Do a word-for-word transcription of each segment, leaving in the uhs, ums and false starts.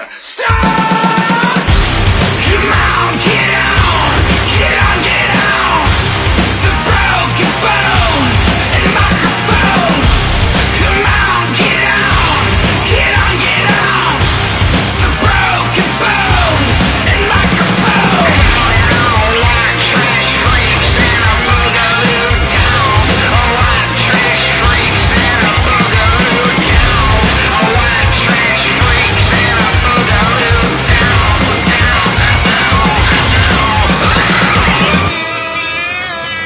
Stop! Come on, get on! Get on, get on! The broken bones and microphones. Come on, get on! Get on, get on! The broken bones and microphones. White trash freaks and a boogaloo down. White trash freaks and a boogaloo down. White trash freaks and a boogaloo down, down,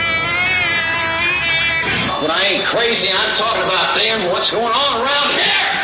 down. But I ain't crazy. I'm talking about them. What's going on around here?